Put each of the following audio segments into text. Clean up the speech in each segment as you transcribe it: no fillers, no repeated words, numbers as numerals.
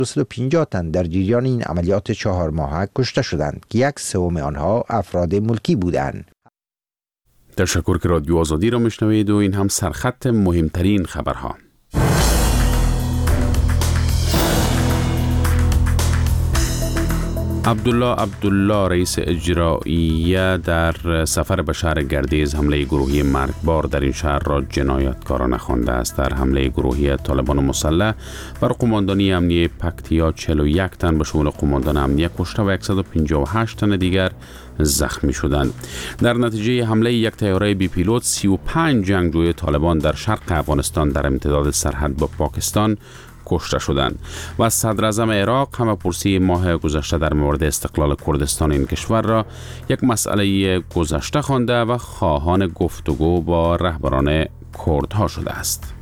250 تن در جریان این عملیات 4 ماهه کشته شدند که 1/3 آنها افراد ملکی بودند. تشکر که رادیو آزادی را میشنوید و این هم سرخط مهمترین خبرها. عبدالله رئیس اجراییه در سفر به شهر گردیز حمله گروهی مرگبار در این شهر را جنایتکارانه خوانده است. در حمله گروهی طالبان مسلح بر قماندانی امنیه پکتیا 41 تن به شمول قماندان امنیه کشته و 158 تن دیگر زخمی شدند. در نتیجه حمله یک طیاره بی پیلوت 35 جنگجوی طالبان در شرق افغانستان در امتداد سرحد با پاکستان کشته شدند و صدر اعظم عراق همه‌پرسی ماه گذشته در مورد استقلال کردستان این کشور را یک مسئله گذشته خوانده و خواهان گفتگو با رهبران کردها شده است.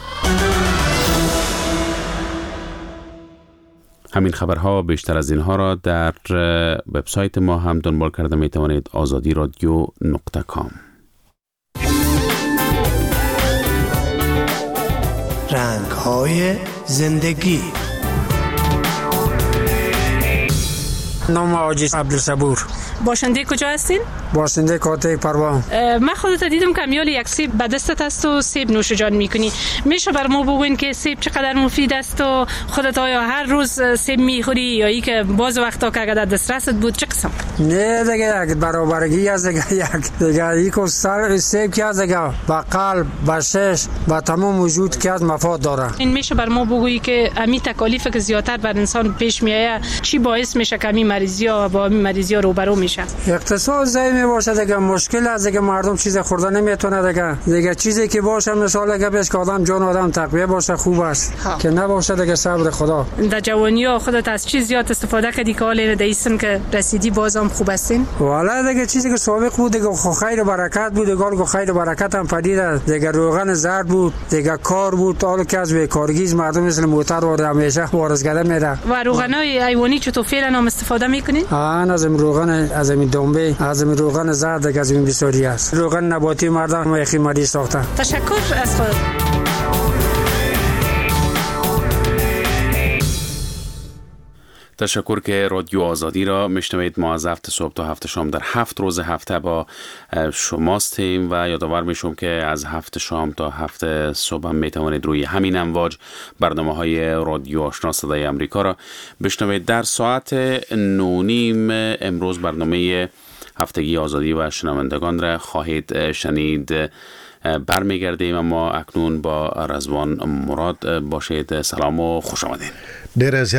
همین خبرها بیشتر از اینها را در وبسایت ما هم دنبال کرده می توانید azadi.radio.com. رنگ‌های زندگی. نام حاجی عبدالصبور. باشنده کجا هستین؟ باشنده کاتک پروان. من خودت دیدم کمیال یک سیب به دستت است و سیب نوش جان میکنی. میشه بر ما بگوین که سیب چقدر مفید است و خودت آیا هر روز سیب میخوری یا ای که باز وقتا که اگر دسترست بود چه قسم؟ نه دیگه یک برابرگی از دیگه یک سر سیب که از دیگه با قلب با شش با تمام وجود که از مفاد داره. این میشه بر ما بگویی که امی تکالیف که زیادتر بر انسان پیش میایه چی باعث میشه که امی مریضی ها با امی مریضی ها روبرو میشه؟ اقتصاد ضعیف باشه دیگه مشکل است دیگه مردم چیز خوردن نمیتونه دیگه چیزی که باشه مثلا اگه بهش که آدم جان آدم تقویه باشه خوب است که نباشه دیگه صبر خدا. در جوانی ها خودت از چیز زیاد استفاده کردی که حالا دیسم که رسیدی بازم خوب هستین؟ والا دیگه چیزی که سابق بود دیگه خیر و برکت بود دیگه خیر و برکت هم پدید دیگه روغن زرد بود دیگه کار بود حالا که از بیکارگی مردم مثل موتر و همیشه وارثگره میره. و روغنای حیوانی چطور فعلا هم استفاده میکنین؟ از روغن از دنبه از روغن زرد دیگه از این بسیاری است. روغن نباتی مردم میخی مریض ساختن. تشکر از خود. تشکر که رادیو آزادی را میشنوید. ما از 7 صبح تا 7 شام در 7 روز هفته با شماستیم و یادآور میشم که از 7 شام تا 7 صبح هم میتوانید روی همین امواج برنامه‌های رادیو آشنا صدای امریکا را بشنوید. در ساعت 9:30 امروز برنامه هفتگی آزادی و شنوندگان را خواهید شنید. برمیگردیم اما اکنون با رضوان مراد باشید. سلام و خوش آمدین.